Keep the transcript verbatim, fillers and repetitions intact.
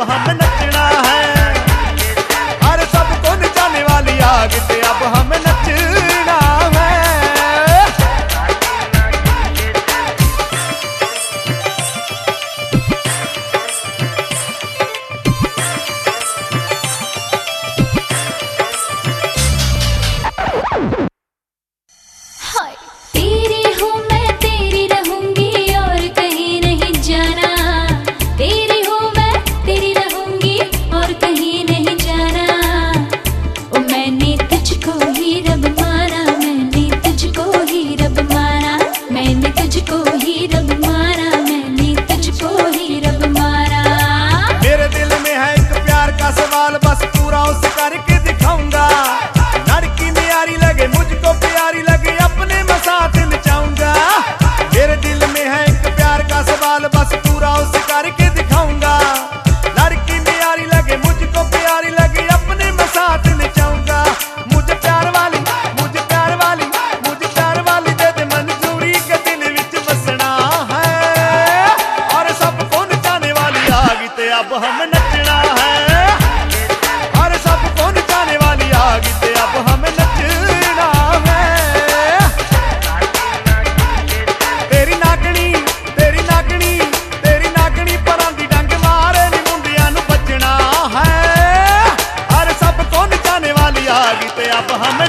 हमें नचना है। अरे सबको नचाने वाली आग ते अब हमें नचना है। बस पूरा उस करके दिखाऊंगा। लड़की न्यारी लगे मुझको प्यारी लगे अपने मैं साथ नचाऊंगा। मेरे दिल में है एक प्यार का सवाल बस पूरा उस करके दिखाऊंगा। लड़की न्यारी लगे मुझको प्यारी लगे अपने मैं साथ नचाऊंगा। मुझे प्यार वाली मुझे प्यार वाली मुझे प्यार वाली दे दे मंजूरी के दिल विच बसना है। और सबको नचाने वाली आग ते अब हम नचना है। सबको नचाने वाली आग ते अब हमें नचना है। तेरी नागनी तेरी नागनी तेरी नागनी परां दी डंग मारे नी मुंडियां नूं बचना है। अरे सबको नचाने वाली आग ते अब हमें